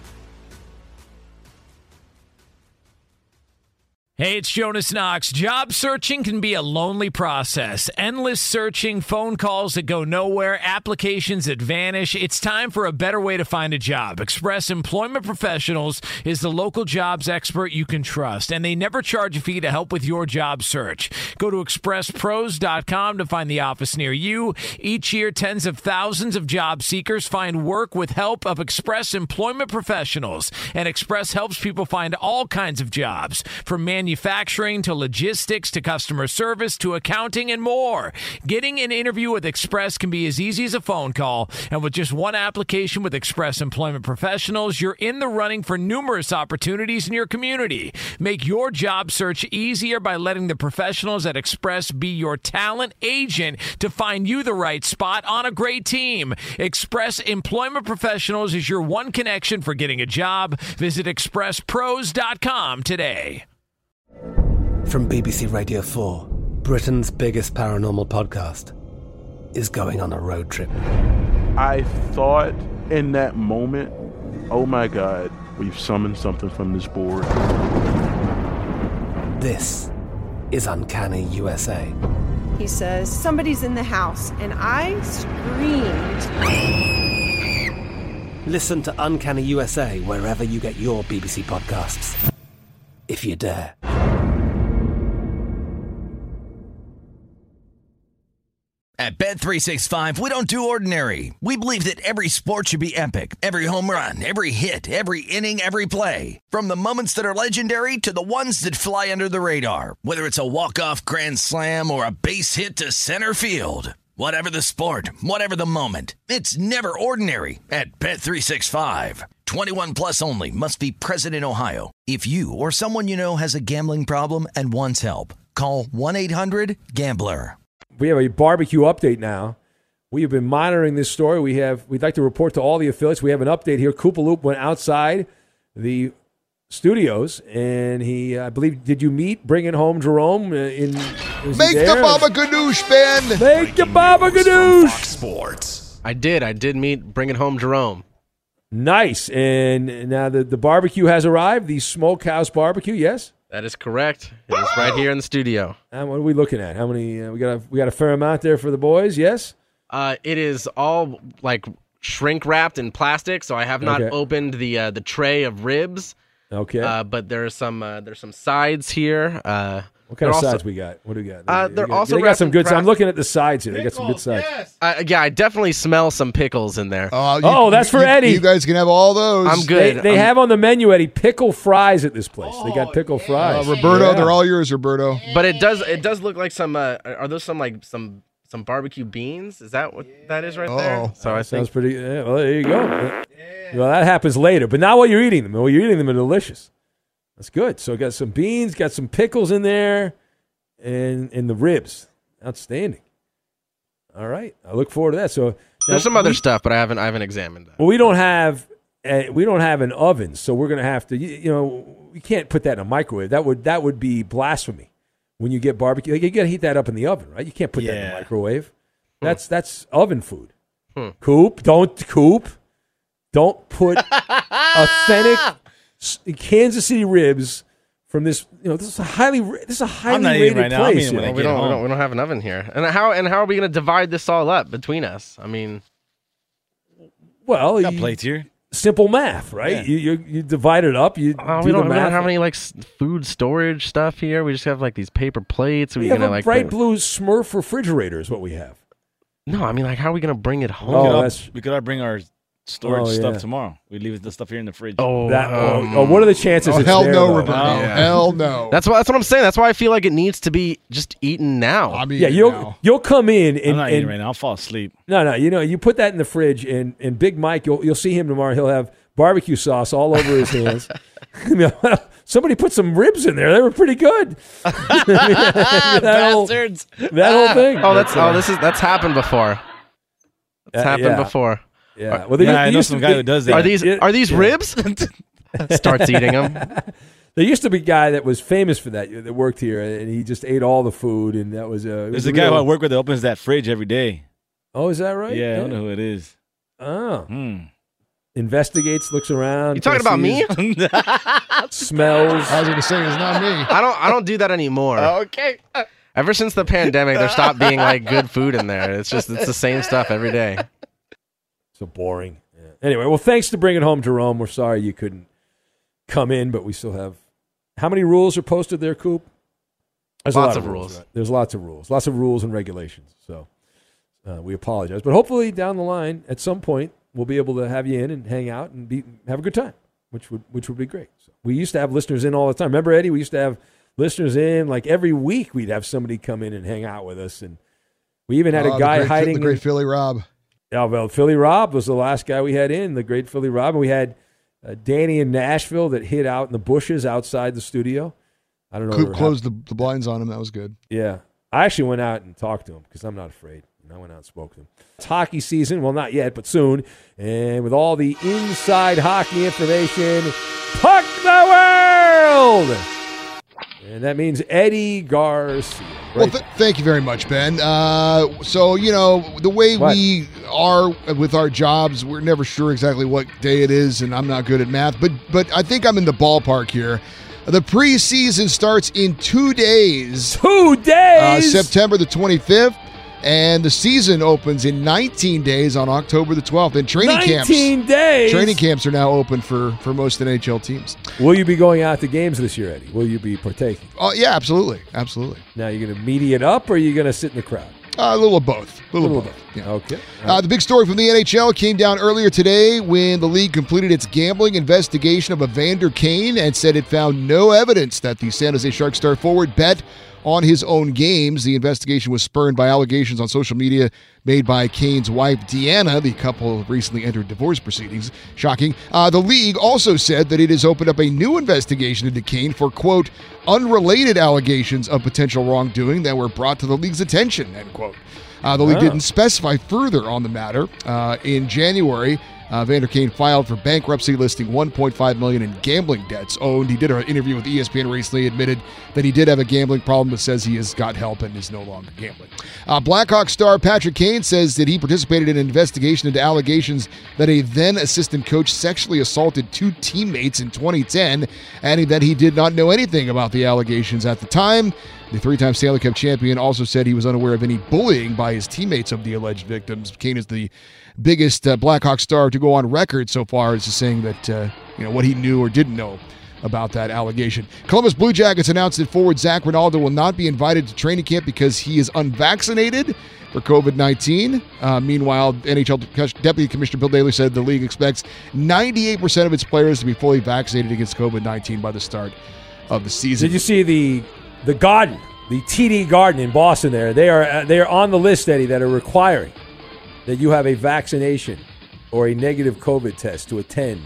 Hey, it's Jonas Knox. Job searching can be a lonely process. Endless searching, phone calls that go nowhere, applications that vanish. It's time for a better way to find a job. Express Employment Professionals is the local jobs expert you can trust, and they never charge a fee to help with your job search. Go to expresspros.com to find the office near you. Each year, tens of thousands of job seekers find work with help of Express Employment Professionals, and Express helps people find all kinds of jobs, from manufacturing to logistics to customer service to accounting and more. Getting an interview with Express can be as easy as a phone call, and with just one application with Express Employment Professionals, you're in the running for numerous opportunities in your community. Make your job search easier by letting the professionals at Express be your talent agent to find you the right spot on a great team. Express Employment Professionals is your one connection for getting a job. Visit expresspros.com today. From BBC Radio 4, Britain's biggest paranormal podcast is going on a road trip. I thought in that moment, oh my God, we've summoned something from this board. This is Uncanny USA. He says, somebody's in the house, and I screamed. Listen to Uncanny USA wherever you get your BBC podcasts, if you dare. At Bet365, we don't do ordinary. We believe that every sport should be epic. Every home run, every hit, every inning, every play. From the moments that are legendary to the ones that fly under the radar. Whether it's a walk-off grand slam or a base hit to center field. Whatever the sport, whatever the moment. It's never ordinary at Bet365. 21 plus only. Must be present in Ohio. If you or someone you know has a gambling problem and wants help, call 1-800-GAMBLER. We have a barbecue update now. We have been monitoring this story. We'd like to report to all the affiliates. We have an update here. Koopa Loop went outside the studios, and he, I believe, did you bring it home, Jerome? Make the Baba Ganoush, Ben. Make the Baba Ganoush. Fox Sports. I did meet Bring It Home, Jerome. Nice. And now the barbecue has arrived. The Smokehouse Barbecue, yes? That is correct. It is right here in the studio. And what are we looking at? How many? We got a fair amount there for the boys. Yes. It is all like shrink wrapped in plastic, so I have not opened the tray of ribs. Okay. But there's some sides here. What kind of sides we got? What do we got? They got some good. I'm looking at the sides here. They got some good sides. Yes. Yeah, I definitely smell some pickles in there. That's for Eddie. You guys can have all those. I'm good. They have on the menu, Eddie, pickle fries at this place. They got pickle fries. Roberto, they're all yours, Roberto. But it does look like some. Are those some barbecue beans? Is that what that is right there? So I think sounds pretty. Yeah, well, there you go. Well, that happens later. But now while you're eating them, they're delicious. That's good. So got some beans, got some pickles in there, and the ribs. Outstanding. All right, I look forward to that. So there's some other stuff, but I haven't examined that. Well, we don't have an oven, so we're gonna have to. We can't put that in a microwave. That would be blasphemy. When you get barbecue, you got to heat that up in the oven, right? You can't put that in the microwave. That's oven food. Coop, don't put authentic Kansas City ribs from this. This is a highly rated right place. We don't have an oven here. And how are we going to divide this all up between us? I mean, well, got plates here. Simple math, right? Yeah. You divide it up. We don't have any like food storage stuff here. We just have like these paper plates. We have a bright blue Smurf refrigerator is what we have. No, I mean, like, how are we going to bring it home? We could bring our storage stuff tomorrow. We leave the stuff here in the fridge. What are the chances? Hell no, Roberto. Hell no. That's what I'm saying. That's why I feel like it needs to be just eaten now. You'll come in and I'm not eating right now. I'll fall asleep. No. You put that in the fridge, and Big Mike, you'll see him tomorrow. He'll have barbecue sauce all over his hands. Somebody put some ribs in there. They were pretty good. Bastards. That whole thing. That's happened before. It's happened before. Yeah. Well, I know some guy who does that. Are these ribs? Starts eating them. There used to be a guy that was famous for that worked here, and he just ate all the food, and that was There's a guy who I work with that opens that fridge every day. Oh, is that right? Yeah, I don't know who it is. Oh. Investigates, looks around. You talking about me? Smells. I was going to say, it's not me. I don't do that anymore. Okay. Ever since the pandemic, there stopped being like good food in there. It's the same stuff every day. So boring. Yeah. Anyway, well, thanks to bringing home Jerome. We're sorry you couldn't come in, but we still have. How many rules are posted there, Coop? There's lots of rules. Right? There's lots of rules and regulations. So we apologize, but hopefully down the line at some point we'll be able to have you in and hang out and have a good time, which would be great. So we used to have listeners in all the time. Remember, Eddie? We used to have listeners in like every week. We'd have somebody come in and hang out with us, and we even had a guy hiding. The great Philly Rob. Yeah, well, Philly Rob was the last guy we had in. The great Philly Rob, and we had Danny in Nashville that hid out in the bushes outside the studio. I don't know. Coop closed the blinds on him. That was good. Yeah. I actually went out and talked to him because I'm not afraid. And I went out and spoke to him. It's hockey season. Well, not yet, but soon. And with all the inside hockey information, Puck the World! And that means Eddie Garcia. Right? Well, thank you very much, Ben. So, the way we are with our jobs, we're never sure exactly what day it is, and I'm not good at math, but I think I'm in the ballpark here. The preseason starts in 2 days. 2 days? September the 25th. And the season opens in 19 days on October the 12th. And training 19 days? Training camps are now open for most NHL teams. Will you be going out to games this year, Eddie? Will you be partaking? Oh, yeah, absolutely. Absolutely. Now, you're going to media it up, or are you going to sit in the crowd? A little of both. A little of both. Yeah. Okay. The big story from the NHL came down earlier today when the league completed its gambling investigation of Evander Kane and said it found no evidence that the San Jose Sharks star forward bet on his own games. The investigation was spurred by allegations on social media made by Kane's wife, Deanna. The couple recently entered divorce proceedings. Shocking. The league also said that it has opened up a new investigation into Kane for, quote, unrelated allegations of potential wrongdoing that were brought to the league's attention, end quote. The league didn't specify further on the matter. In January, Evander Kane filed for bankruptcy, listing $1.5 million in gambling debts owed. He did an interview with ESPN recently, admitted that he did have a gambling problem, but says he has got help and is no longer gambling. Blackhawks star Patrick Kane says that he participated in an investigation into allegations that a then assistant coach sexually assaulted 2 teammates in 2010, adding that he did not know anything about the allegations at the time. The 3-time Stanley Cup champion also said he was unaware of any bullying by his teammates of the alleged victims. Kane is the biggest Blackhawks star to go on record so far as saying that what he knew or didn't know about that allegation. Columbus Blue Jackets announced that forward Zach Rinaldo will not be invited to training camp because he is unvaccinated for COVID-19. Meanwhile, NHL Deputy Commissioner Bill Daly said the league expects 98% of its players to be fully vaccinated against COVID-19 by the start of the season. Did you see the Garden, the TD Garden in Boston there? They are on the list, Eddie, that are requiring that you have a vaccination or a negative COVID test to attend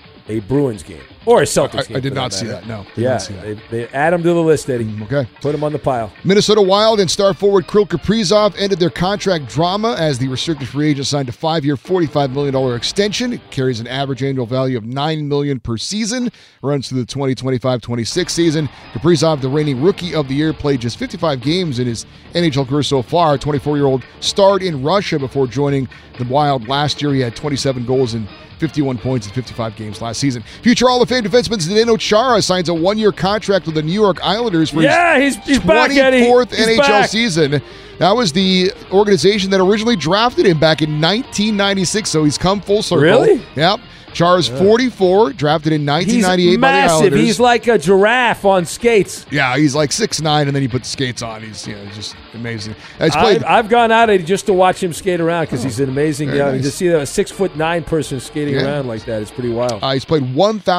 a Bruins game or a Celtics game. I did not see that, no. They add them to the list, Eddie. Okay. Put them on the pile. Minnesota Wild and star forward Kirill Kaprizov ended their contract drama as the restricted free agent signed a 5-year, $45 million extension. It carries an average annual value of $9 million per season, runs through the 2025-26 season. Kaprizov, the reigning Rookie of the Year, played just 55 games in his NHL career so far. 24-year-old starred in Russia before joining the Wild last year. He had 27 goals and 51 points in 55 games last season. Future Hall of Fame defenseman Zdeno Chara signs a 1-year contract with the New York Islanders for his he's back, 24th He's NHL back. season. That was the organization that originally drafted him back in 1996, so he's come full circle. Really? Yep. Chara's 44, drafted in 1998 by the Islanders. He's like a giraffe on skates. Yeah, he's like 6'9", and then he put the skates on. He's just amazing. I've gone out just to watch him skate around because he's an amazing guy. Nice. To see a 6'9" person skating around like that, it's pretty wild. He's played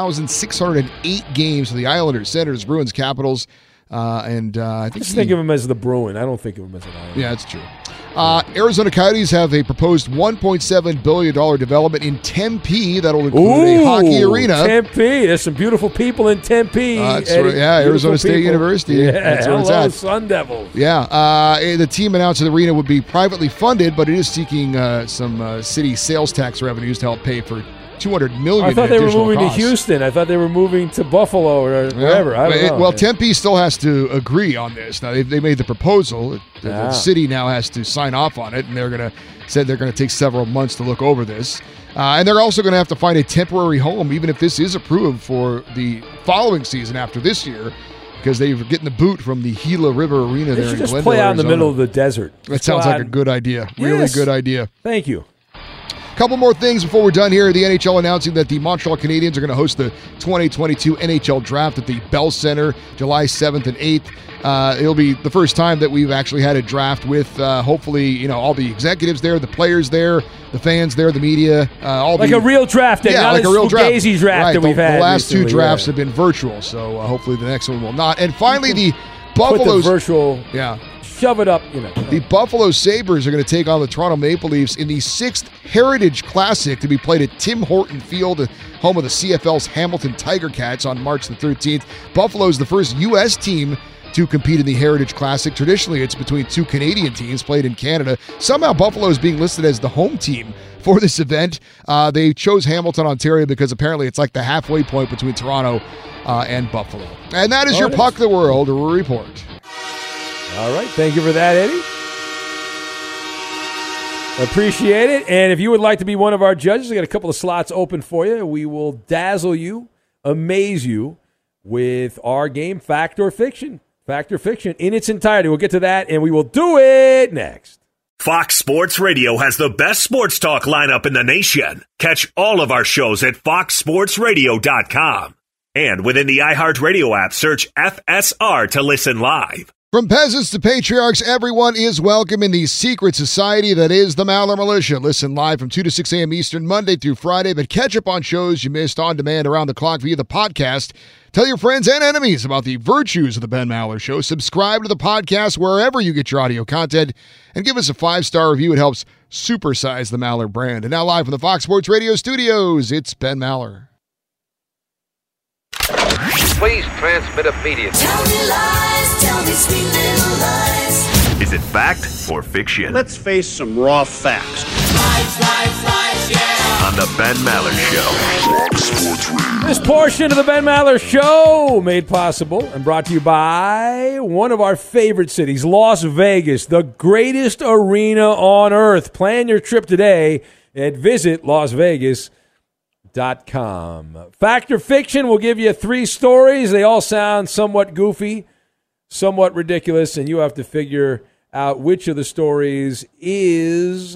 1,608 games for the Islanders, Senators, Bruins, Capitals, and I think think of him as the Bruin. I don't think of him as an Islander. Yeah, that's true. Arizona Coyotes have a proposed $1.7 billion development in Tempe that'll include a hockey arena. Tempe. There's some beautiful people in Tempe. Arizona State University. Yeah, that's where it's at. Sun Devils. Yeah, the team announced the arena would be privately funded, but it is seeking some city sales tax revenues to help pay for $200 million. I thought they were moving costs. to Houston. I thought they were moving to Buffalo or wherever. I don't know. Well, Tempe still has to agree on this. Now they made the proposal. The city now has to sign off on it, and they're going to take several months to look over this. And they're also going to have to find a temporary home, even if this is approved for the following season after this year, because they were getting the boot from the Gila River Arena there in Glendale, just play out in the Arizona. middle of the desert. That sounds like a good idea. Really good idea. Thank you. Couple more things before we're done here. The NHL announcing that the Montreal Canadiens are going to host the 2022 NHL Draft at the Bell Center July 7th and 8th. It'll be the first time that we've actually had a draft with hopefully all the executives there, the players there, the fans there, the media, a real draft day, not like a real draft right, that we've had. The last recently, two drafts have been virtual, so hopefully the next one will not. And finally, the Buffalo's put the virtual. Yeah. Shove it up, The Buffalo Sabres are going to take on the Toronto Maple Leafs in the 6th Heritage Classic to be played at Tim Horton Field, home of the CFL's Hamilton Tiger Cats, on March the 13th. Buffalo is the first U.S. team to compete in the Heritage Classic. Traditionally, it's between two Canadian teams played in Canada. Somehow, Buffalo is being listed as the home team for this event. They chose Hamilton, Ontario, because apparently it's like the halfway point between Toronto and Buffalo. And that is your Puck the World report. All right. Thank you for that, Eddie. Appreciate it. And if you would like to be one of our judges, I got a couple of slots open for you. We will dazzle you, amaze you with our game, Fact or Fiction. Fact or Fiction in its entirety. We'll get to that, and we will do it next. Fox Sports Radio has the best sports talk lineup in the nation. Catch all of our shows at foxsportsradio.com. And within the iHeartRadio app, search FSR to listen live. From peasants to patriarchs, everyone is welcome in the secret society that is the Maller Militia. Listen live from 2 to 6 a.m. Eastern, Monday through Friday, but catch up on shows you missed on demand around the clock via the podcast. Tell your friends and enemies about the virtues of the Ben Maller Show. Subscribe to the podcast wherever you get your audio content, and give us a 5-star review. It helps supersize the Maller brand. And now live from the Fox Sports Radio studios, it's Ben Maller. Please transmit immediately. Tell me lies, tell me sweet little lies. Is it fact or fiction? Let's face some raw facts. Lies, yeah. On the Ben Maller Show. Fox Sports Radio. This portion of the Ben Maller Show made possible and brought to you by one of our favorite cities, Las Vegas, the greatest arena on earth. Plan your trip today at visitlasvegas.com. Fact or Fiction, we'll give you 3 stories. They all sound somewhat goofy, somewhat ridiculous, and you have to figure out which of the stories is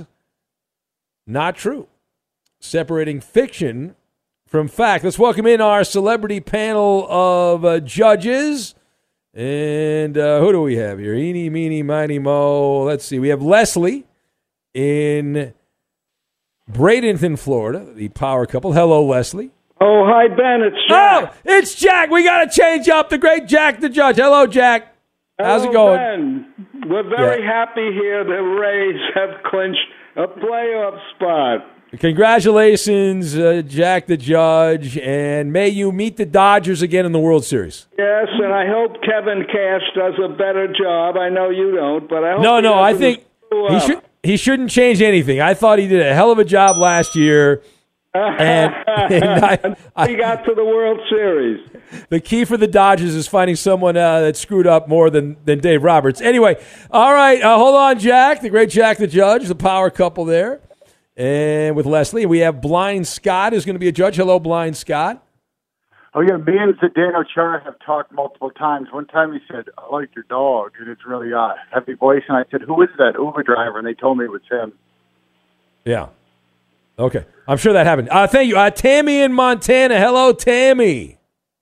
not true. Separating fiction from fact. Let's welcome in our celebrity panel of judges. And who do we have here? Eeny, meeny, miny, mo. Let's see. We have Leslie in Bradenton, Florida, the power couple. Hello, Leslie. Oh, hi, Ben. It's Jack. Oh, it's Jack. We got to change up. The great Jack the Judge. Hello, Jack. How's it going? Ben. We're very happy here. The Rays have clinched a playoff spot. Congratulations, Jack the Judge, and may you meet the Dodgers again in the World Series. Yes, and I hope Kevin Cash does a better job. I know you don't, but I hope No, I think he shouldn't change anything. I thought he did a hell of a job last year. And he got to the World Series. The key for the Dodgers is finding someone that screwed up more than Dave Roberts. Anyway, all right, hold on, Jack, the great Jack the Judge, the power couple there. And with Leslie, we have Blind Scott, who's going to be a judge. Hello, Blind Scott. Oh, yeah, me and Zdeno Chara have talked multiple times. One time he said, I like your dog, and it's really heavy voice. And I said, who is that Uber driver? And they told me it was him. Yeah. Okay. I'm sure that happened. Thank you. Tammy in Montana. Hello, Tammy.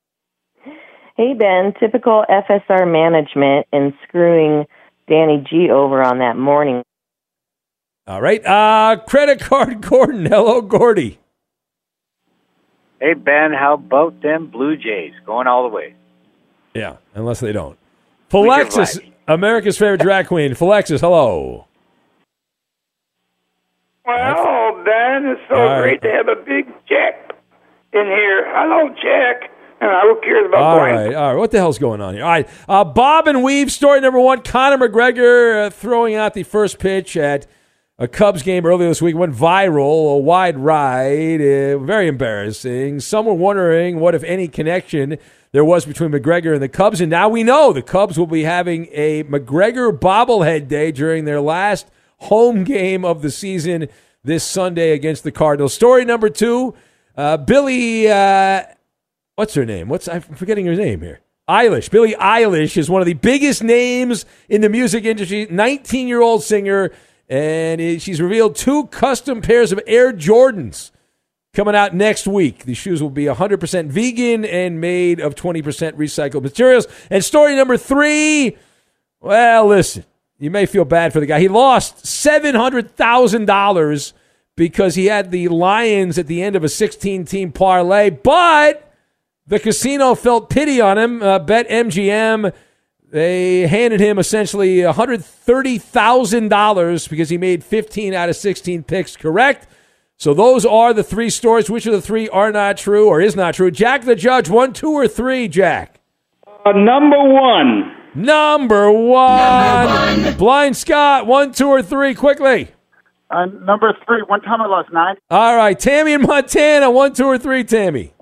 Hey, Ben. Typical FSR management and screwing Danny G over on that morning. All right. Credit Card Gordon. Hello, Gordy. Hey, Ben, how about them Blue Jays going all the way? Yeah, unless they don't. Philexis, America's favorite drag queen. Philexis, hello. it's so great to have a big Jack in here. Hello, Jack. And who cares about All Brian? right. What the hell's going on here? All right. Bob and Weave, story number one. Conor McGregor throwing out the first pitch at a Cubs game earlier this week. Went viral, a wide ride. Very embarrassing. Some were wondering what, if any, connection there was between McGregor and the Cubs. And now we know the Cubs will be having a McGregor bobblehead day during their last home game of the season this Sunday against the Cardinals. Story number two. Billie, what's her name? I'm forgetting her name here. Eilish. Billie Eilish is one of the biggest names in the music industry. 19-year-old singer, and she's revealed 2 custom pairs of Air Jordans coming out next week. These shoes will be 100% vegan and made of 20% recycled materials. And story number 3, well, listen, you may feel bad for the guy. He lost $700,000 because he had the Lions at the end of a 16-team parlay, but the casino felt pity on him. BetMGM, they handed him essentially $130,000 because he made 15 out of 16 picks correct. So those are the 3 stories. Which of the 3 are not true or is not true? Jack the Judge, 1, 2, or 3, Jack? Number 1. Number one. Blind Scott, 1, 2, or 3, quickly. Number 3. One time I lost 9. All right, Tammy in Montana, 1, 2, or 3, Tammy.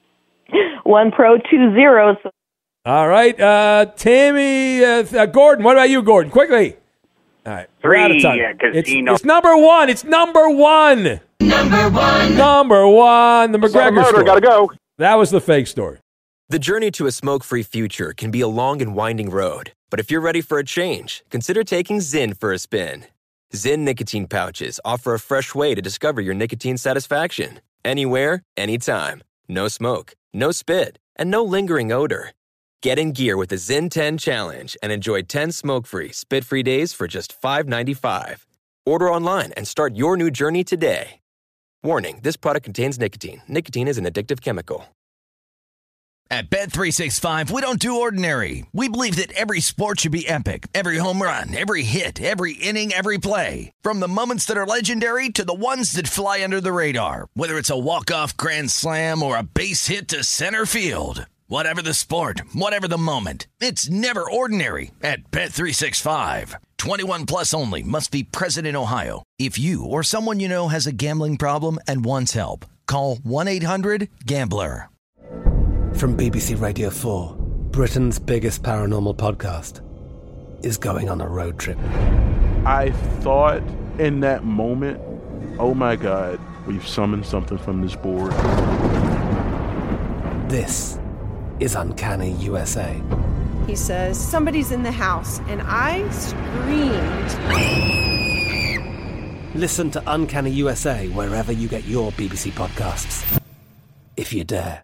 1 pro, 2 zeros. All right, Tammy, Gordon. What about you, Gordon? Quickly. All right, 3. we're out of time. Casino. It's number 1. It's number 1. Number 1. Number 1. The McGregor story. Gotta go. That was the fake story. The journey to a smoke-free future can be a long and winding road, but if you're ready for a change, consider taking Zyn for a spin. Zyn nicotine pouches offer a fresh way to discover your nicotine satisfaction. Anywhere, anytime. No smoke, no spit, and no lingering odor. Get in gear with the Zyn 10 Challenge and enjoy 10 smoke-free, spit-free days for just $5.95. Order online and start your new journey today. Warning, this product contains nicotine. Nicotine is an addictive chemical. At Bet365, we don't do ordinary. We believe that every sport should be epic. Every home run, every hit, every inning, every play. From the moments that are legendary to the ones that fly under the radar. Whether it's a walk-off grand slam or a base hit to center field. Whatever the sport, whatever the moment. It's never ordinary at Bet365. 21 plus only. Must be present in Ohio. If you or someone you know has a gambling problem and wants help, call 1-800-GAMBLER. From BBC Radio 4, Britain's biggest paranormal podcast is going on a road trip. I thought in that moment, oh my God, we've summoned something from this board. This is Uncanny USA. He says, somebody's in the house, and I screamed. Listen to Uncanny USA wherever you get your BBC podcasts, if you dare.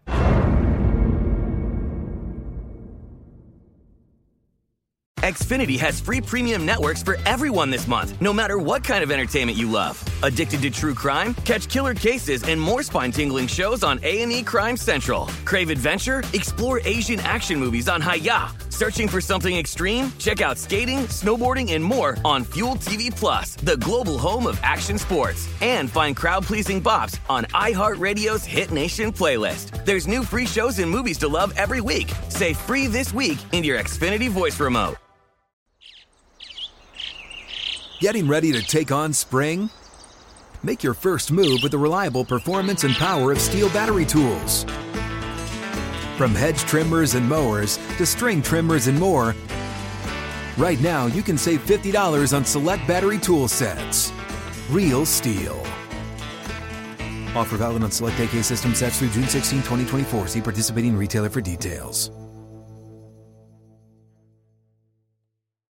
Xfinity has free premium networks for everyone this month, no matter what kind of entertainment you love. Addicted to true crime? Catch killer cases and more spine-tingling shows on A&E Crime Central. Crave adventure? Explore Asian action movies on Hi-YAH. Searching for something extreme? Check out skating, snowboarding, and more on Fuel TV Plus, the global home of action sports. And find crowd-pleasing bops on iHeartRadio's Hit Nation playlist. There's new free shows and movies to love every week. Say free this week in your Xfinity voice remote. Getting ready to take on spring? Make your first move with the reliable performance and power of Steel battery tools. From hedge trimmers and mowers to string trimmers and more, right now you can save $50 on select battery tool sets. Real Steel. Offer valid on select AK system sets through June 16, 2024. See participating retailer for details.